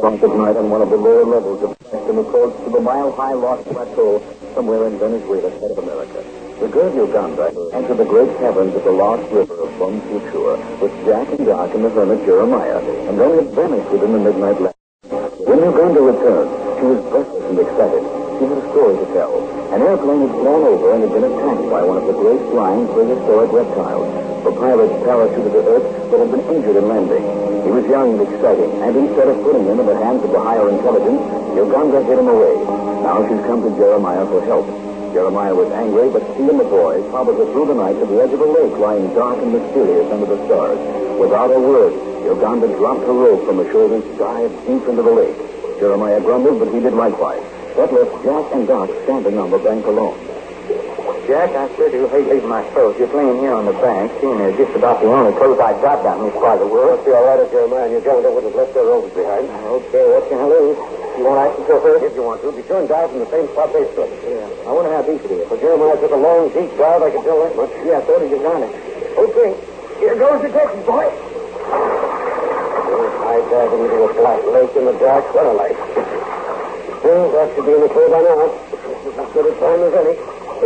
o'clock at night on one of the lower levels of the western approach to the mile-high Lost Plateau somewhere in Venezuela, head of America. The girl Uganda entered the great caverns of the Lost River of Bom Future with Jack and Doc and the hermit Jeremiah, and then it vanished within the midnight light. When Uganda returned, she was breathless and excited. She had a story to tell. An airplane had flown over and had been attacked by one of the great flying prehistoric reptiles. The pilots parachuted to Earth but had been injured in landing. He was young and exciting, and instead of putting him in the hands of the higher intelligence, Uganda hid him away. Now she's come to Jeremiah for help. Jeremiah was angry, but she and the boys followed her through the night to the edge of a lake lying dark and mysterious under the stars. Without a word, Uganda dropped her rope from her shoulders, dived deep into the lake. Jeremiah grumbled, but he did likewise. That left Jack and Doc standing on the bank alone. Jack, I sure do hate leaving my clothes. Just laying here on the bank, seeing they're just about the only clothes I got down in this part of the world. Must be all right if Jeremiah and Uganda wouldn't have left their robes behind. Okay, what can I lose? You won't act so hurt if you want to. Be sure and dive from the same spot they stood. Yeah. I wonder how deep it is. But Jeremiah took a long, deep dive. I can tell that much. Yeah, so did Uganda. Okay. Here goes the Texas boy. I diving into a flat lake in the dark. What a light. Well, that should be in the clear by now. This is as good a time as any.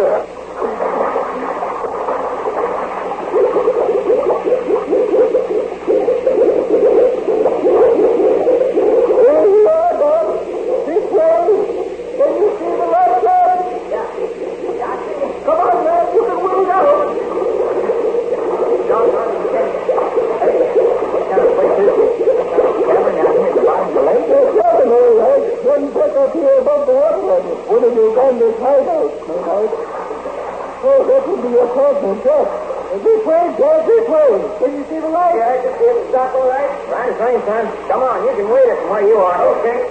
Come on, you can wait it from where you are. Okay.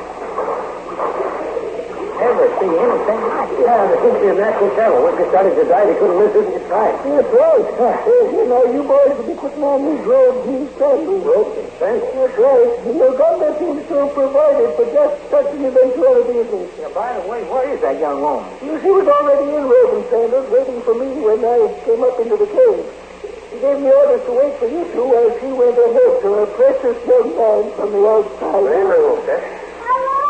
Never see anything like it. Yeah, there seems to be a natural channel. Once you started to dive, you couldn't miss it if you tried. That's right. You know, you boys will be putting on these robes, these sandals. Ropes and fences. That's right. Uganda seems to have provided for just such an eventuality as this. Yeah, by the way, where is that young woman? She was already in robe and sandals, waiting for me when I came up into the cave. She gave me orders to wait for you two while she went ahead to her precious young man from the outside. Very well, sir. Hello!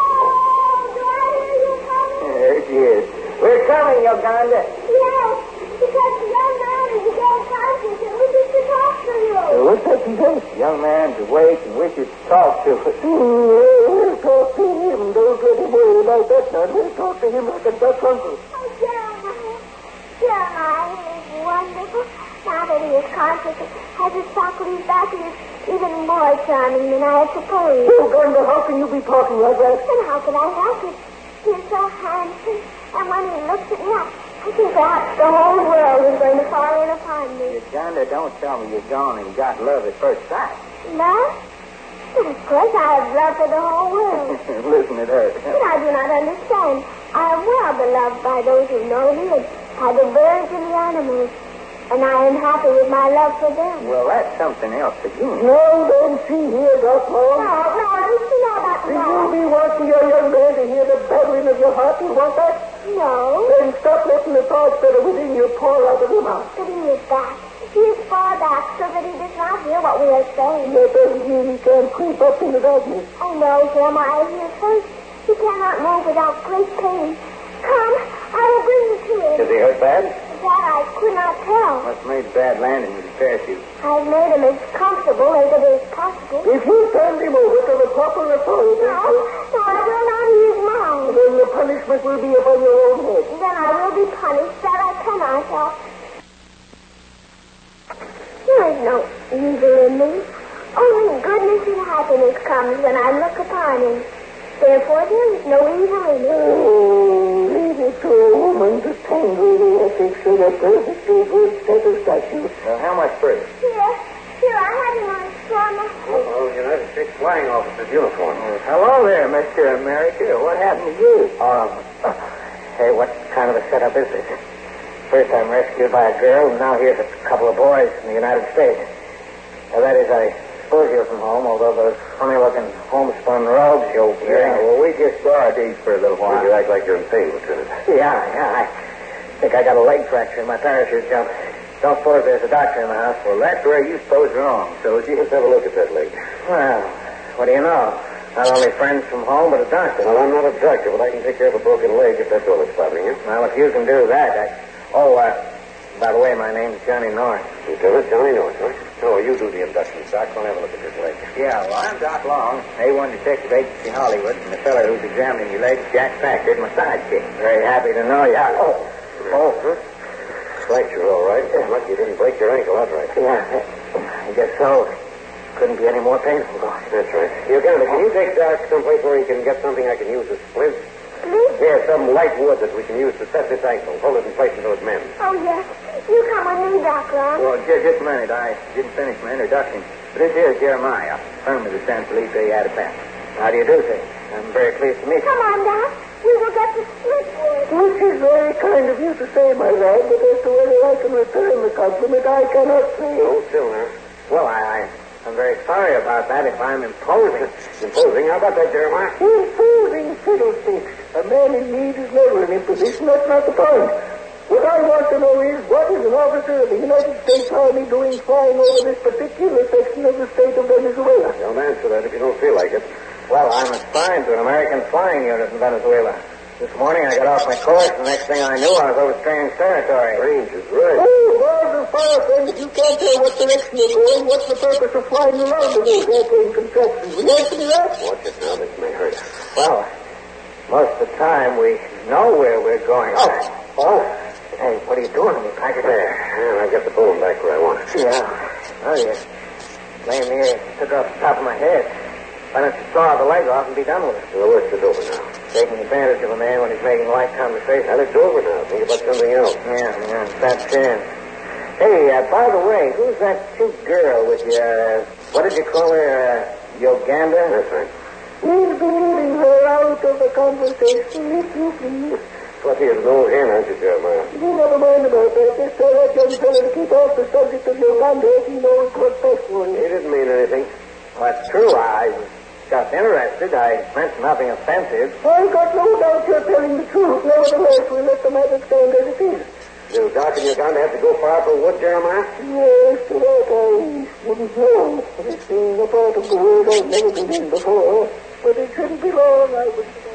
Do I hear you coming? There she is. We're coming, Uganda. Yes, because the young man is a young conscious and wishes to talk to you. What's that she says? Young man to wait and wishes to talk to us. We'll talk to him. Don't let him worry about that now. We'll talk to him like a Dutch uncle. Oh, Jeremiah. Jeremiah is wonderful. Now that he is conscious and has his faculties back, he is even more charming than I had supposed. Uganda, how can you be talking like that? And how could I help it? He is so handsome. And when he looks at me, I think perhaps the whole world is going to fall in upon me. Uganda, don't tell me you're gone and got love at first sight. Love? But of course I have love for the whole world. Listen at her. But I do not understand. I am well beloved by those who know me and by the birds and the animals. And I am happy with my love for them. Well, that's something else again. No, don't see here, Doc. No, you know that. Do you be wanting your young man to hear the battering of your heart? You want that? No. Then stop letting the thoughts that are within you pour out of your mouth. But he is back. He is far back so that he does not hear what we are saying. That doesn't mean he can't creep up in the darkness. I know, Jeremiah. He is hurt. He cannot move without great pain. Come, I will bring you to him. Is he hurt bad? That I could not tell. Must have made a bad landing with the parachute. I've made him as comfortable as it is possible. If you turn him over to the proper authorities, No, I will not use mine. then the punishment will be upon your own head. Then I will be punished. That I cannot help. There is no evil in me. Only goodness and happiness comes when I look upon him. Therefore, there is no evil in me. Oh, leave it to a woman to tangle the ethics of a perfectly good set of statues. How much for it? Here, I have him on his camera. Oh, United States Flying Officer's uniform. Hello there, Mr. America. What happened to you? Hey, what kind of a setup is this? First I'm rescued by a girl, and now here's a couple of boys from the United States. That is, I suppose you're from home, although those funny-looking homespun robes you'll be wearing. Yeah, well, we just saw our dates for a little while. You act like you're in pain, Lieutenant. Yeah, I think I got a leg fracture in my parachute jump. Don't suppose there's a doctor in the house. Well, that's where you suppose wrong. So let's have a look at that leg. Well, what do you know? Not only friends from home, but a doctor. Well, I'm not a doctor, but I can take care of a broken leg if that's all that's bothering you. Well, if you can do that, by the way, my name's Johnny North. Lieutenant Johnny North, huh? Oh, you do the induction, Doc. I'll have a look at this leg. Yeah, well, I'm Doc Long, A1 Detective Agency Hollywood, and the fellow who's examining your legs, Jack Packard, my sidekick. Very happy to know you. Huh? Fracture, all right. Lucky you didn't break your ankle outright. Yeah, I guess so. Couldn't be any more painful, though. That's right. Uganda, can you take Doc someplace where he can get something I can use as splints? Please? Yeah, some light wood that we can use to set this ankle. Hold it in place until it mends. Oh, yes. You come with me, Doc Long. Well, just a minute. I didn't finish my introduction. This is Jeremiah, firm of the San Felipe Atapan. How do you do, sir? I'm very pleased to meet you. Come on, Doc. We will get the split wood. Which is very kind of you to say, my lad, but as to whether I can return the compliment, I cannot say. Hold still now. Well, I'm very sorry about that if I'm imposing. Imposing? How about that, Jeremiah? Imposing fiddlesticks. A man in need is never an imposition. That's not the point. What I want to know is, what is an officer of the United States Army doing flying over this particular section of the state of Venezuela? Don't answer that if you don't feel like it. Well, I'm assigned to an American flying unit in Venezuela. This morning I got off my course, and the next thing I knew, I was over strange territory. Strange is right. Oh, balls of fire, friends. You can't tell what direction you're going. What's the purpose of flying around in those airplane contraptions? Will you answer me that? Watch it now. This may hurt. Well, most of the time we know where we're going. Oh. Hey, what are you doing to me, Packard? There. And I've got the bone back where I want it. Yeah. Oh, you laying here, took off the top of my head. Why don't you saw the leg off and be done with it? The worst is over now. Taking advantage of a man when he's making light conversation. Now, it's over now. Think about something else. Yeah, that's it. Hey, by the way, who's that cute girl with you? What did you call her? Uganda? That's right. We'll be leaving her out of the conversation, if you please. Fluffy is an old hen, aren't you, Jeremiah? You never mind about that. Just tell that young fellow to keep off the subject of Uganda if he knows what's best for him. He didn't mean anything. Well, that's true. I was just interested. I meant nothing offensive. I've got no doubt you're telling the truth. Nevertheless, we'll let the matter stand as it is. Do Doc and Uganda have to go far for wood, Jeremiah? Yes, to that I wouldn't know. This being a part of the world I've never been in before. But it shouldn't be long, I would say.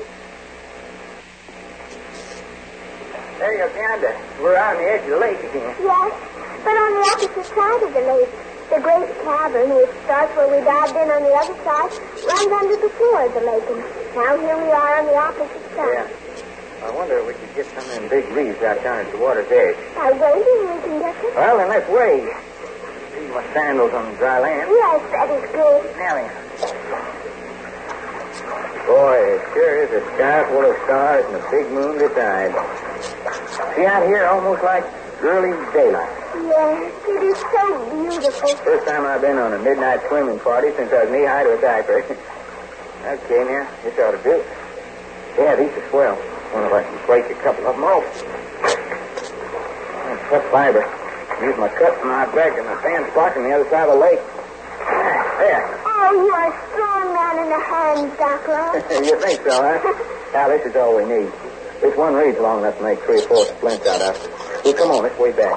Hey, Uganda, we're on the edge of the lake again. Yes, but on the opposite side of the lake. The great cavern, which starts where we dived in on the other side, runs under the floor of the lake. And now here we are on the opposite side. Yeah. I wonder if we could get some of them big reeds out down at the water's edge. By wading, we can get them. Well, then let's wade. Leave my sandals on the dry land. Yes, that is good. Now then. Boy, it sure is a sky full of stars and a big moon beside. See out here, almost like early daylight. Yes, it is so beautiful. First time I've been on a midnight swimming party since I was knee-high to a diaper. Okay, now, this ought to do it. Yeah, these are swell. Wonder if I can break a couple of them off. Cut fiber. Use my cut from my back and my sand block on the other side of the lake. There. Oh, you are a strong man in the hands, Doc Long. You think so, huh? Now, this is all we need. This one reed's long enough to make 3 or 4 splints out of. Well, come on, let's way back.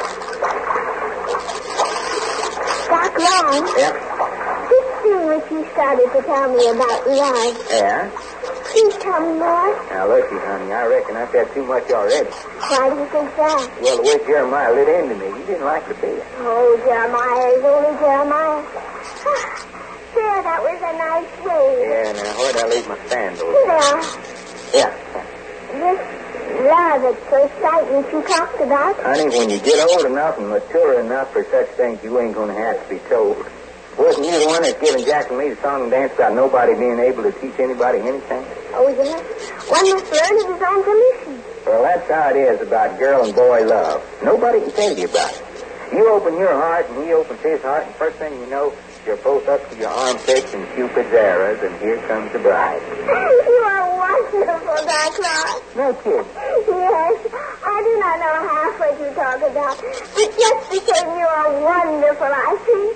Doc Long? Yeah? This thing which you started to tell me about love, Yeah? please tell me more. Now, looky, honey, I reckon I've had too much already. Why do you think that? Well, the way Jeremiah lit into me, you didn't like to be it. Oh, Jeremiah is only Jeremiah. There, that was a nice wave. Yeah, now, where'd I leave my sandals? There. Yeah. This love at first sight which you talked about. Honey, when you get old enough and mature enough for such things, you ain't going to have to be told. Wasn't you the one that's giving Jack and me the song and dance about nobody being able to teach anybody anything? Oh, yes. One must learn at his own permission. Well, that's how it is about girl and boy love. Nobody can tell you about it. You open your heart and he opens his heart, and first thing you know, you're both up to your armpits in Cupid's arrows, and here comes the bride. You are wonderful, Doc Long. No kidding. Yes, I do not know half what you talk about, but just the same, you are wonderful, I think.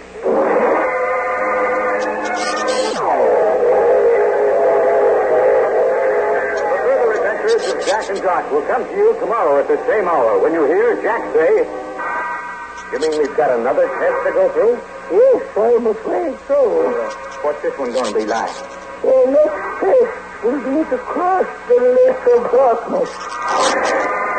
The further adventures of Jack and Doc will come to you tomorrow at the same hour when you hear Jack say, "You mean we've got another test to go through?" Yes, I'm afraid so. What's this one going to be like? Their next test will be to cross the lake of darkness.